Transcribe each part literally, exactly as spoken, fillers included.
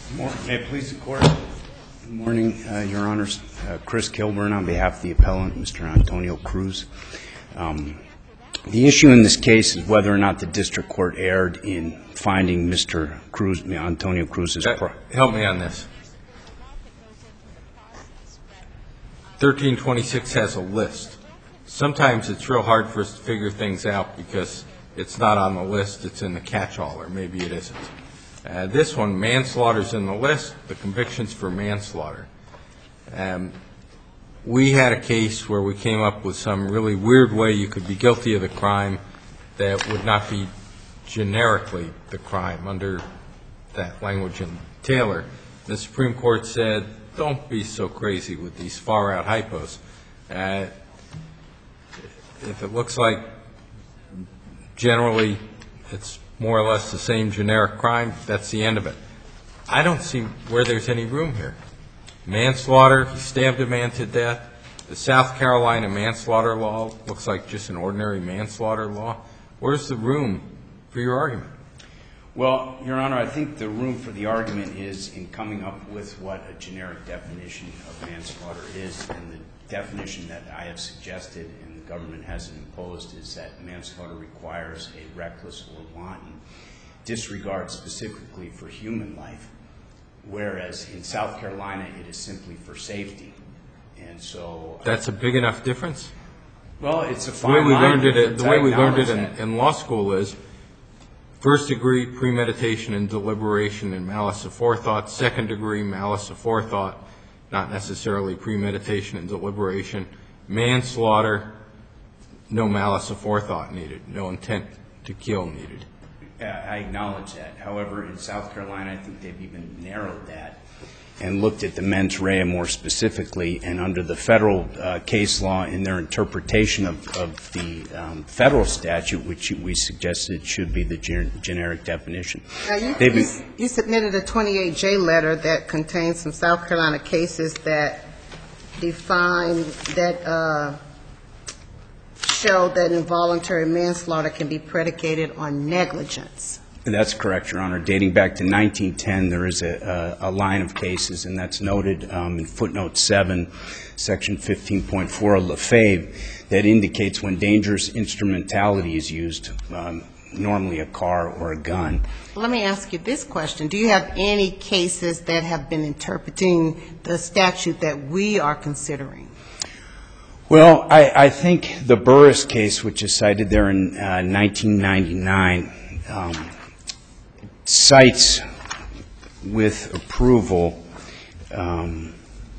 May it please the Court. Good morning, uh, Your Honors. Uh, Chris Kilburn on behalf of the appellant, Mister Antonio Cruz. Um, the issue in this case is whether or not the district court erred in finding Mister Cruz, Antonio Cruz's... Uh, help me on this. thirteen twenty-six has a list. Sometimes it's real hard for us to figure things out because it's not on the list, it's in the catch-all, or maybe it isn't. Uh, this one, manslaughter's in the list, the conviction's for manslaughter. Um, we had a case where we came up with some really weird way you could be guilty of the crime that would not be generically the crime under that language in Taylor. The Supreme Court said, don't be so crazy with these far-out hypos. Uh, if it looks like generally it's more or less the same generic crime, that's the end of it. I don't see where there's any room here. Manslaughter, he stabbed a man to death. The South Carolina manslaughter law looks like just an ordinary manslaughter law. Where's the room for your argument? Well, Your Honor, I think the room for the argument is in coming up with what a generic definition of manslaughter is, and the definition that I have suggested and the government hasn't imposed is that manslaughter requires a reckless or wanton disregard specifically for human life, whereas in South Carolina it is simply for safety. And so that's a big enough difference? Well, it's a fine line. The way we learned it, the way we learned it in, in law school is first degree premeditation and deliberation and malice aforethought, second degree malice aforethought, not necessarily premeditation and deliberation, manslaughter, no malice aforethought needed, no intent to kill needed. I acknowledge that. However, in South Carolina, I think they've even narrowed that and looked at the mens rea more specifically, and under the federal uh, case law in their interpretation of, of the um, federal statute, which we suggested should be the gen- generic definition. Now you, you, you submitted a twenty-eight J letter that contains some South Carolina cases that define, that uh, show that involuntary manslaughter can be predicated on negligence. That's correct, Your Honor. Dating back to nineteen ten, there is a, a, a line of cases, and that's noted um, in footnote seven, section fifteen point four of Lefebvre, that indicates when dangerous instrumentality is used, um, normally a car or a gun. Let me ask you this question. Do you have any cases that have been interpreting the statute that we are considering? Well, I, I think the Burris case, which is cited there in uh, nineteen ninety-nine, um, cites with approval, um,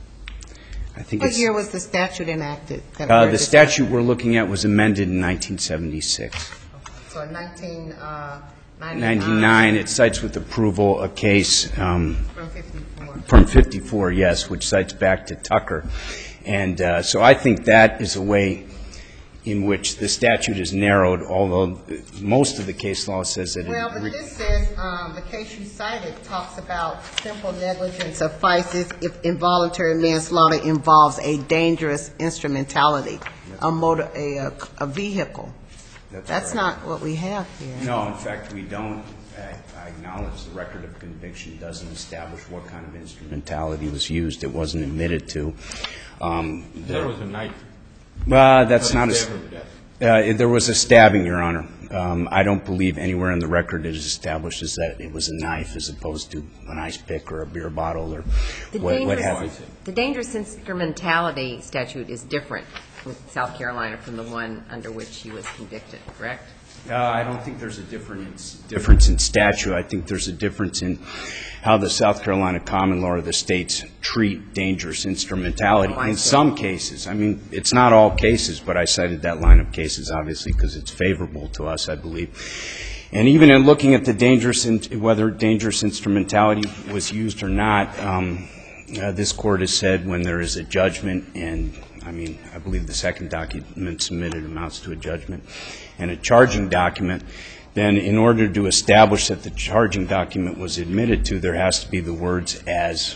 I think What it's... year was the statute enacted? Uh, the statute we're looking at was amended in nineteen seventy-six. So in nineteen ninety-nine... ninety-nine, it cites with approval a case... Um, from fifty-four. From fifty-four, yes, which cites back to Tucker. And uh, so I think that is a way in which the statute is narrowed, although most of the case law says that... Well, but this says, um, the case you cited talks about simple negligence suffices if involuntary manslaughter involves a dangerous instrumentality, a motor, a, a, a vehicle. That's, That's not what we have here. No, in fact, we don't. I acknowledge the record of conviction doesn't establish what kind of instrumentality was used. It wasn't admitted to. Um, there was a knife. Well, that's not a... Uh, there was a stabbing, Your Honor. Um, I don't believe anywhere in the record it is established as that it was a knife as opposed to an ice pick or a beer bottle or what, what have you. The dangerous instrumentality statute is different with South Carolina from the one under which he was convicted, correct? Uh, I don't think there's a difference, difference in statute. I think there's a difference in how the South Carolina common law or the states treat dangerous instrumentality. In some cases, I mean, it's not all cases, but I cited that line of cases, obviously, because it's favorable to us, I believe. And even in looking at the dangerous, in, whether dangerous instrumentality was used or not, um, uh, this Court has said when there is a judgment, and I mean, I believe the second document submitted amounts to a judgment, and a charging document, then in order to establish that the charging document was admitted to, there has to be the words as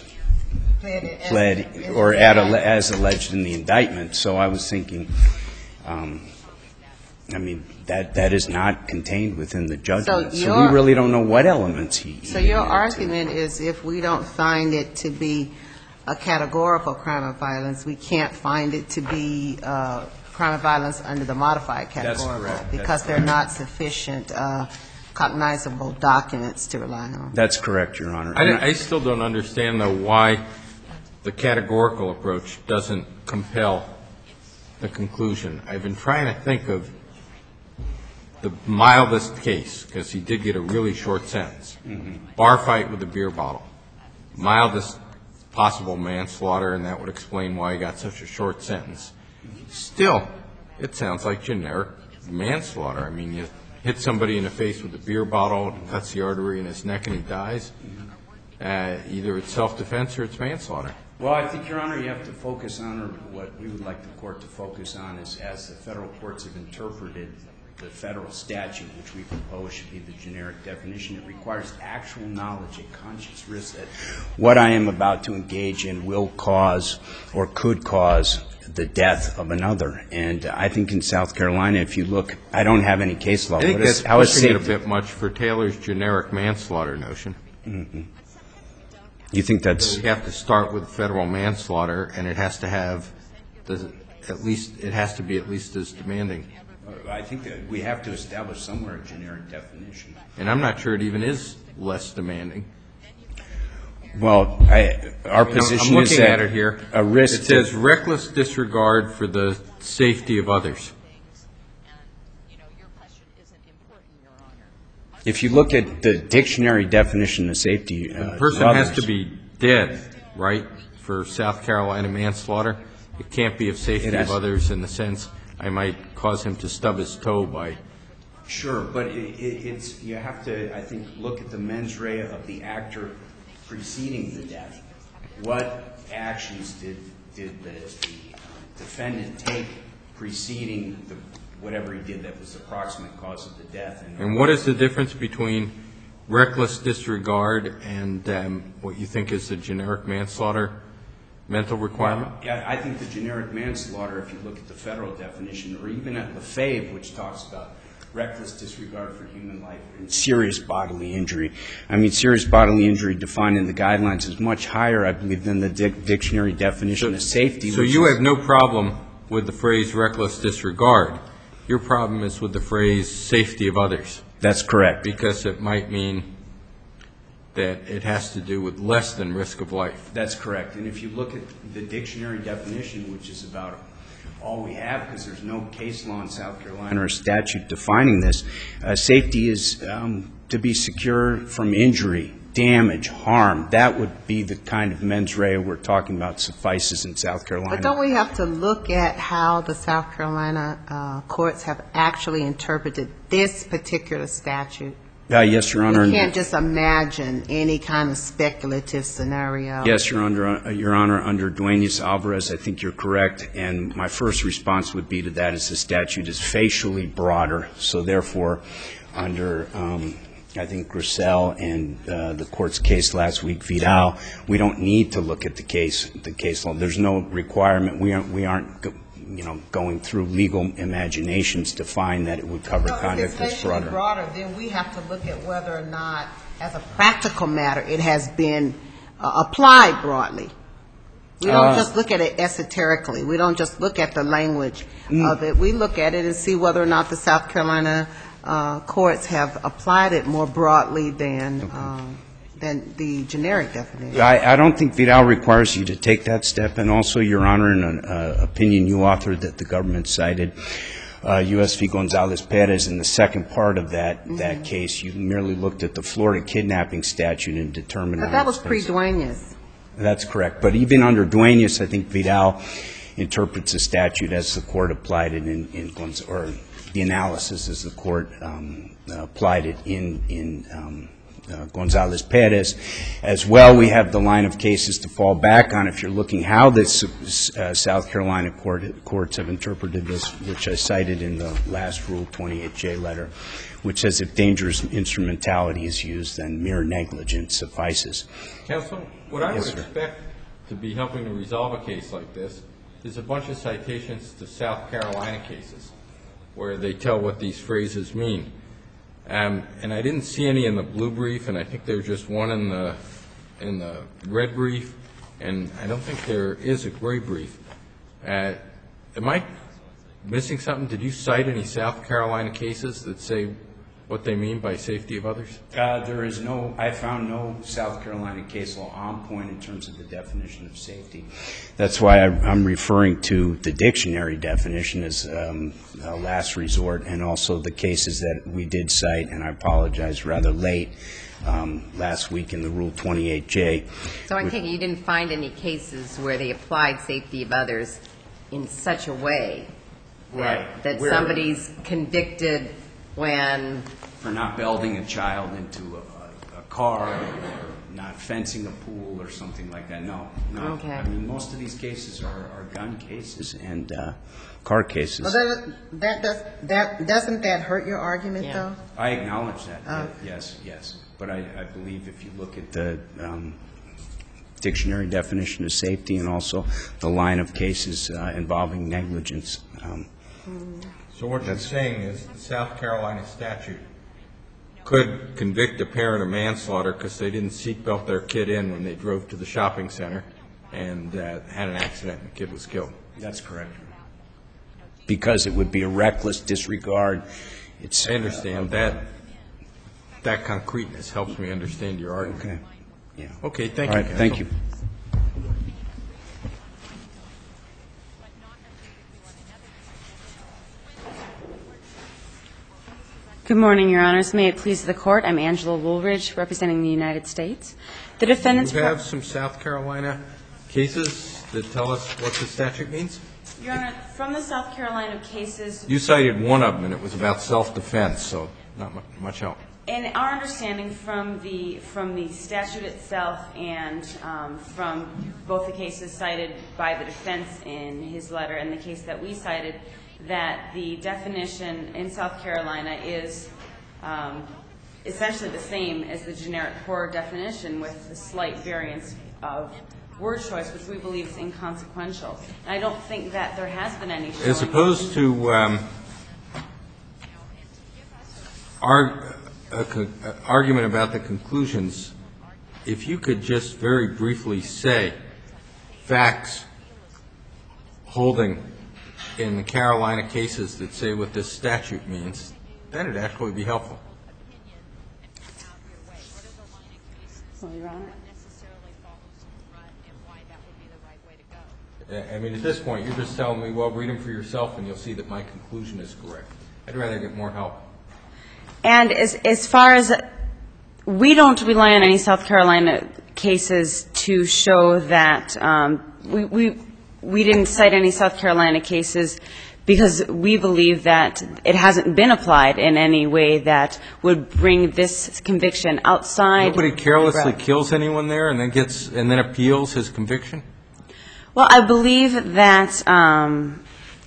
pled or as alleged in the indictment. So I was thinking, um, I mean, that, that is not contained within the judgment. So your- we really don't know what elements he. he So your admitted to. argument is if we don't find it to be a categorical crime of violence, we can't find it to be uh, crime of violence under the modified That's categorical. correct. That's Because they're not sufficient uh, cognizable documents to rely on. That's correct, Your Honor. I, I still don't understand, though, why the categorical approach doesn't compel the conclusion. I've been trying to think of the mildest case, because he did get a really short sentence. Mm-hmm. Bar fight with a beer bottle. Mildest possible manslaughter, and that would explain why he got such a short sentence. Still, it sounds like generic manslaughter. I mean, you hit somebody in the face with a beer bottle, and cuts the artery in his neck, and he dies. Uh, either it's self-defense or it's manslaughter. Well, I think, Your Honor, you have to focus on, or what we would like the court to focus on, is as the federal courts have interpreted the federal statute, which we propose should be the generic definition. It requires actual knowledge and conscious risk that what I am about to engage in will cause or could cause the death of another. And I think in South Carolina, if you look, I don't have any case law. I think What is- that's how is pushing it a safety- bit much for Taylor's generic manslaughter notion. Mm-hmm. You think that's... You have to start with federal manslaughter, and it has to have, the, at least, it has to be at least as demanding. I think that we have to establish somewhere a generic definition. And I'm not sure it even is less demanding. Well, I, our position I'm is looking that at it here. a risk... It says reckless disregard for the safety of others. If you look at the dictionary definition of safety... Uh, The person of has others, to be dead, right, for South Carolina manslaughter. It can't be of safety It has- of others in the sense I might cause him to stub his toe by... Sure, but it, it, it's, you have to, I think, look at the mens rea of the actor preceding the death. What actions did, did the, the defendant take preceding the, whatever he did that was the proximate cause of the death? And, And what is the difference between reckless disregard and um, what you think is the generic manslaughter mental requirement? Yeah, I think the generic manslaughter, if you look at the federal definition, or even at Lefebvre, which talks about reckless disregard for human life and serious bodily injury. I mean, serious bodily injury defined in the guidelines is much higher, I believe, than the dic- dictionary definition So- of safety. So which you is- have no problem with the phrase reckless disregard. Your problem is with the phrase safety of others, That's correct. because it might mean that it has to do with less than risk of life. That's correct. And if you look at the dictionary definition, which is about all we have, because there's no case law in South Carolina or statute defining this, uh, safety is um, to be secure from injury, damage, harm. That would be the kind of mens rea we're talking about suffices in South Carolina. But don't we have to look at how the South Carolina uh, courts have actually interpreted this particular statute? Uh, yes, Your Honor. We can't just imagine any kind of speculative scenario. Yes, Your Honor, uh, Your Honor, under Duenas Alvarez, I think you're correct, and my first response would be to that is the statute is facially broader, so therefore, under, um, I think, Grissel and uh, the court's case last week, Vidal, we don't need to look at the case, the case law. There's no requirement. We aren't, we aren't, you know, going through legal imaginations to find that it would cover So if conduct it's that's facially broader. broader, then we have to look at whether or not, as a practical matter, it has been uh, applied broadly. We don't Uh, just look at it esoterically. We don't just look at the language Mm. of it. We look at it and see whether or not the South Carolina uh, courts have applied it more broadly than, um, than the generic definition. I, I don't think Vidal requires you to take that step, and also, Your Honor, in an uh, opinion you authored that the government cited, uh, U S v. Gonzalez-Perez, in the second part of that, that case, you merely looked at the Florida kidnapping statute and determined... But on that its was basis. pre-Duenas. That's correct. But even under Duenas, I think Vidal interprets the statute as the court applied it in, in Gonz- or the analysis as the court um, applied it in, in um, uh, Gonzalez-Perez. As well, we have the line of cases to fall back on if you're looking how the uh, South Carolina court, courts have interpreted this, which I cited in the last Rule twenty-eight J letter, which says if dangerous instrumentality is used, then mere negligence suffices. Counsel, what I Yes, would sir. expect to be helping to resolve a case like this is a bunch of citations to South Carolina cases. where they tell what these phrases mean. Um, and I didn't see any in the blue brief, and I think there's just one in the in the red brief, and I don't think there is a gray brief. Uh, am I missing something? Did you cite any South Carolina cases that say what they mean by safety of others? Uh, there is no, I found no South Carolina case law on point in terms of the definition of safety. That's why I, I'm referring to the dictionary definition as um, a last resort, and also the cases that we did cite, and I apologize, rather late um, last week in the Rule twenty-eight J. So I take it you didn't find any cases where they applied safety of others in such a way that, Right. that Where- somebody's convicted when, For not belting a child into a, a car, or not fencing a pool or something like that. No, no. Okay. I mean, most of these cases are, are gun cases and uh, car cases. Well, that, that does, that, doesn't that hurt your argument, Yeah. though? I acknowledge that, Oh. yes, yes. But I, I believe if you look at the um, dictionary definition of safety and also the line of cases uh, involving negligence, um, So what you're saying is the South Carolina statute could convict a parent of manslaughter because they didn't seatbelt their kid in when they drove to the shopping center and uh, had an accident and the kid was killed. that's correct. Because it would be a reckless disregard. It's I understand that. That concreteness helps me understand your argument. Okay, yeah. Okay, thank All you, right, thank counsel. you. Good morning, Your Honors. May it please the Court, I'm Angela Woolridge, representing the United States. The defendant's... Do you have some South Carolina cases that tell us what the statute means? Your Honor, from the South Carolina cases, You cited one of them, and it was about self-defense, so not mu- much help. in our understanding from the, from the statute itself and um, from both the cases cited by the defense in his letter and the case that we cited, that the definition in South Carolina is um, essentially the same as the generic horror definition with a slight variance of word choice, which we believe is inconsequential. And I don't think that there has been any showing. As opposed to um, arg- a co- uh, argument about the conclusions, if you could just very briefly say facts holding in the Carolina cases that say what this statute means, then it'd actually be helpful. Well, Your Honor. I mean, at this point, you're just telling me, well, read them for yourself and you'll see that my conclusion is correct. I'd rather get more help. And as, as far as, we don't rely on any South Carolina cases to show that, um, we, we, we didn't cite any South Carolina cases because we believe that it hasn't been applied in any way that would bring this conviction outside. Nobody carelessly the- kills anyone there and then gets, and then appeals his conviction? Well, I believe that, um,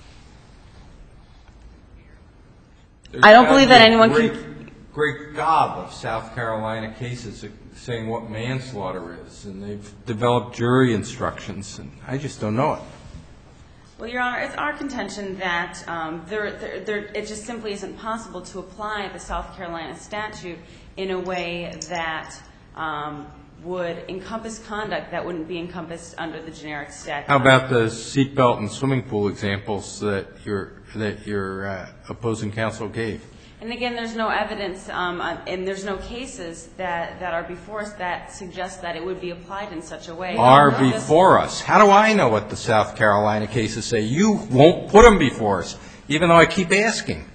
I don't believe that anyone can- Great, great gob of South Carolina cases saying what manslaughter is, and they've developed jury instructions, and I just don't know it. Well, Your Honor, it's our contention that um, there, there, there, it just simply isn't possible to apply the South Carolina statute in a way that um, would encompass conduct that wouldn't be encompassed under the generic statute. How about the seatbelt and swimming pool examples that your, that your uh, opposing counsel gave? And again, there's no evidence, um, uh, and there's no cases that, that are before us that suggest that it would be applied in such a way. Are No, this- before us. How do I know what the South Carolina cases say? You won't put them before us, even though I keep asking.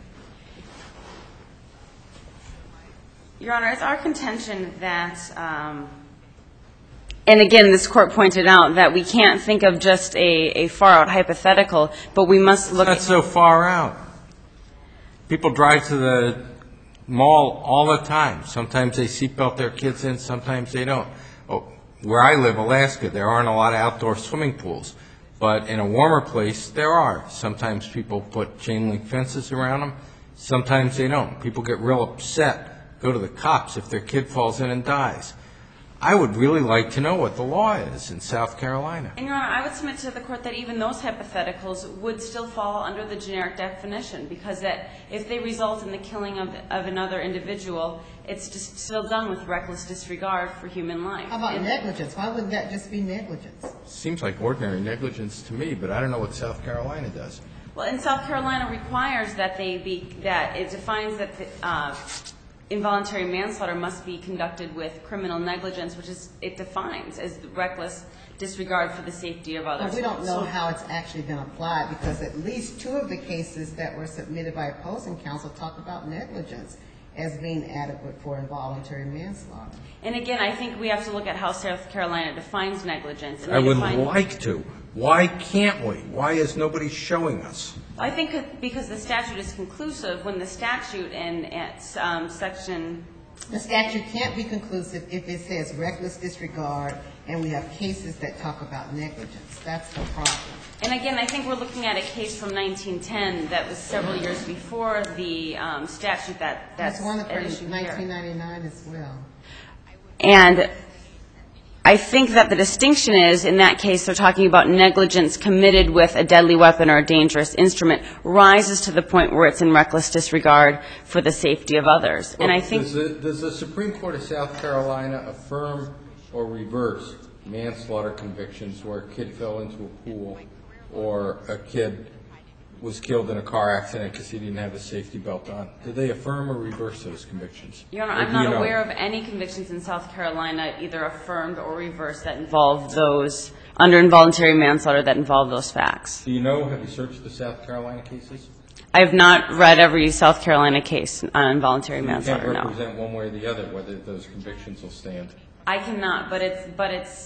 Your Honor, it's our contention that, um, and again, this Court pointed out that we can't think of just a, a far-out hypothetical, but we must look Not at... so far out. People drive to the mall all the time. Sometimes they seatbelt their kids in, sometimes they don't. Oh, where I live, Alaska, there aren't a lot of outdoor swimming pools. But in a warmer place, there are. Sometimes people put chain link fences around them. Sometimes they don't. People get real upset, go to the cops if their kid falls in and dies. I would really like to know what the law is in South Carolina. And, Your Honor, I would submit to the court that even those hypotheticals would still fall under the generic definition, because that if they result in the killing of, of another individual, it's just still done with reckless disregard for human life. How about And- negligence? Why wouldn't that just be negligence? Seems like ordinary negligence to me, but I don't know what South Carolina does. Well, and South Carolina requires that they be, that it defines that the, uh, involuntary manslaughter must be conducted with criminal negligence, which is, it defines as reckless disregard for the safety of others. But we don't know So- how it's actually been applied, because at least two of the cases that were submitted by opposing counsel talk about negligence as being adequate for involuntary manslaughter. And again, I think we have to look at how South Carolina defines negligence. And I they would define- like to. Why can't we? Why is nobody showing us? I think that because the statute is conclusive, when the statute in at um, section, The statute can't be conclusive if it says reckless disregard, and we have cases that talk about negligence. That's the problem. and again, I think we're looking at a case from nineteen ten that was several years before the um, statute that that's That's one at from issue nineteen here. ninety-nine as well. And I think that the distinction is, in that case, they're talking about negligence committed with a deadly weapon or a dangerous instrument rises to the point where it's in reckless disregard for the safety of others. And I think Does the, does the Supreme Court of South Carolina affirm or reverse manslaughter convictions where a kid fell into a pool or a kid was killed in a car accident because he didn't have a safety belt on? Do they affirm or reverse those convictions? Your Honor, Or I'm do not you know? aware of any convictions in South Carolina, either affirmed or reversed, that involve those, under involuntary manslaughter, that involve those facts. Do you know, have you searched the South Carolina cases? I have not read every South Carolina case on involuntary You can't manslaughter, no. represent one way or the other whether those convictions will stand. I cannot, but it's, but it's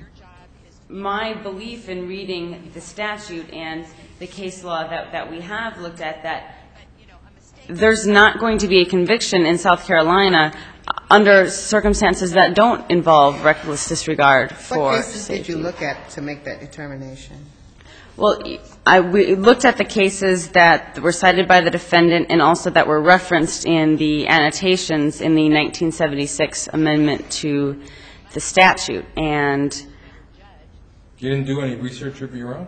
my belief in reading the statute and the case law that, that we have looked at, that there's not going to be a conviction in South Carolina under circumstances that don't involve reckless disregard for What cases did safety. you look at to make that determination? Well, I, we looked at the cases that were cited by the defendant and also that were referenced in the annotations in the nineteen seventy-six amendment to the statute. And You didn't do any research of your own?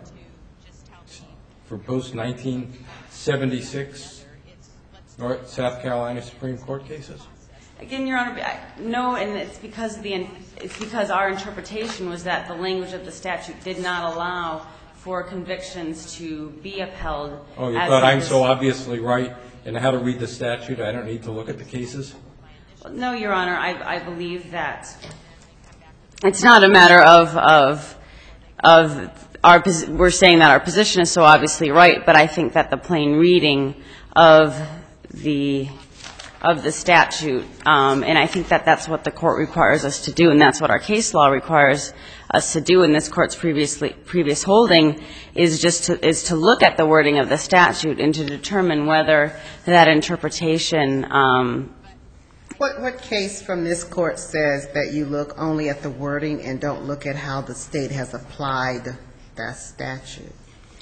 For post nineteen seventy-six North South Carolina Supreme Court cases? again, Your Honor, I- no, and it's because the, it's because our interpretation was that the language of the statute did not allow for convictions to be upheld. Oh, you as thought it I'm is- so obviously right in how to read the statute, I don't need to look at the cases? No, Your Honor, I, I believe that it's not a matter of, of, of our, posi- we're saying that our position is so obviously right, but I think that the plain reading of the, of the statute, um, and I think that that's what the court requires us to do, and that's what our case law requires us to do in this court's previously, previous holding, is just to, is to look at the wording of the statute and to determine whether that interpretation, um, What, what case from this court says that you look only at the wording and don't look at how the state has applied that statute?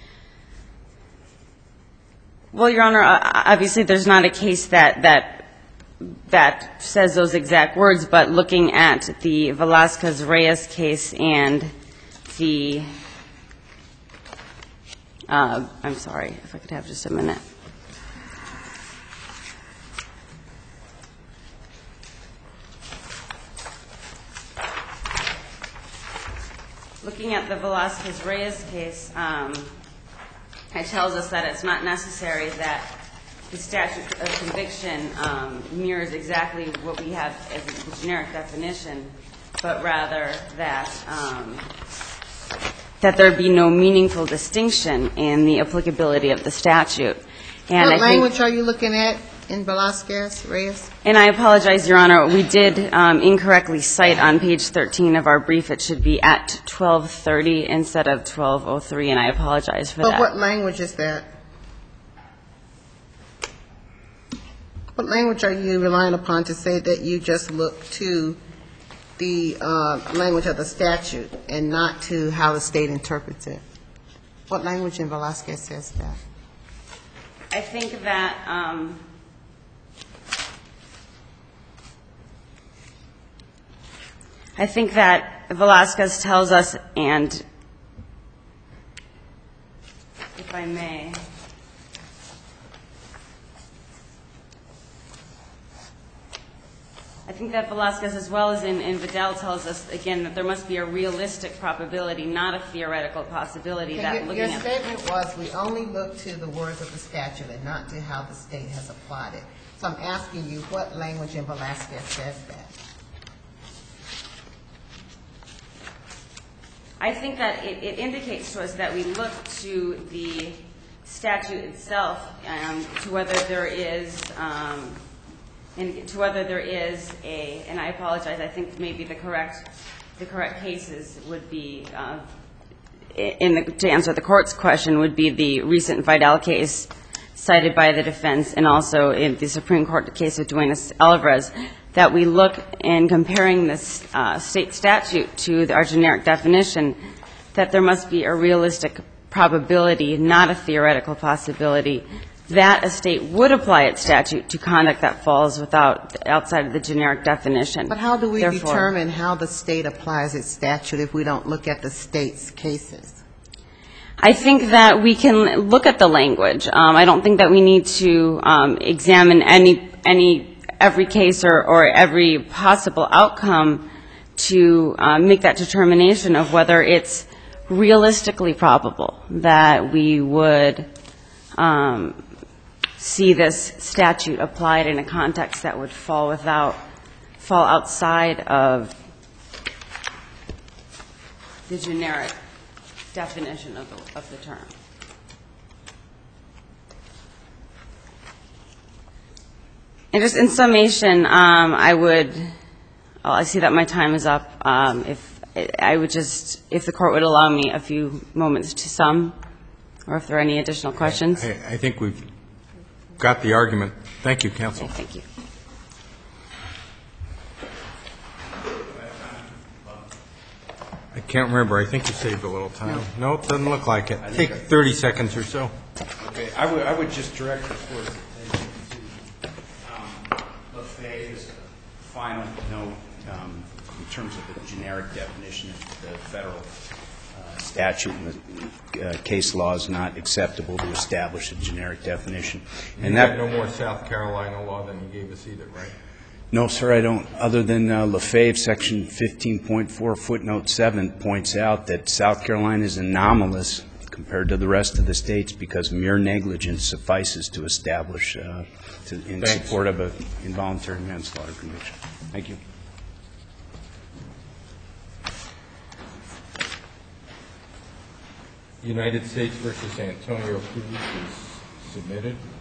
well, Your Honor, uh, obviously there's not a case that, that, that says those exact words, but looking at the Velazquez-Reyes case and the, uh, I'm sorry, if I could have just a minute. Looking at the Velazquez-Reyes case, um, it tells us that it's not necessary that the statute of conviction um, mirrors exactly what we have as a generic definition, but rather that um, that there be no meaningful distinction in the applicability of the statute. And I What think, language are you looking at in Velazquez, Reyes? and I apologize, Your Honor, we did um, incorrectly cite on page thirteen of our brief, it should be at twelve thirty instead of twelve oh three, and I apologize for But that. what language is that? What language are you relying upon to say that you just look to the uh, language of the statute and not to how the state interprets it? What language in Velazquez says that? I think that um, I think that Velasquez tells us, and if I may, I think that Velasquez, as well as in, in Vidal, tells us, again, that there must be a realistic probability, not a theoretical possibility, Okay, that your, looking your at... statement was we only look to the words of the statute and not to how the state has applied it. So I'm asking you what language in Velasquez says that? I think that it, it indicates to us that we look to the statute itself, um, to whether there is, um, and to whether there is a, and I apologize, I think maybe the correct, the correct cases would be, uh, in the, to answer the court's question, would be the recent Vidal case cited by the defense, and also in the Supreme Court case of Duenas-Alvarez, that we look in comparing this uh, state statute to the, our generic definition, that there must be a realistic probability, not a theoretical possibility, that a state would apply its statute to conduct that falls without, outside of the generic definition. But how do we Therefore, determine how the state applies its statute if we don't look at the state's cases? I think that we can look at the language. Um, I don't think that we need to um, examine any, any, every case or, or every possible outcome to um, make that determination of whether it's realistically probable that we would um, see this statute applied in a context that would fall without, fall outside of the generic definition of the, of the term. And just in summation, um, I would, oh, I see that my time is up. Um, if I would just, if the court would allow me a few moments to sum, or if there are any additional questions. I, I think we've got the argument. Thank you, counsel. Okay, thank you. I can't remember. I think you saved a little time. No, it doesn't look like it. Take thirty seconds or so. Okay, I would, I would just direct the court's attention to um, Lafayette's final note um, in terms of the generic definition of the federal uh, statute. And the uh, case law is not acceptable to establish a generic definition. And And that that, no more South Carolina law than you gave us either, right? no, sir, I don't. Other than uh, Lafayette, Section fifteen point four, footnote seven, points out that South Carolina is anomalous compared to the rest of the states because mere negligence suffices to establish uh, to, in Thanks. support of an involuntary manslaughter conviction. Thank you. United States versus Antonio Cruz is submitted.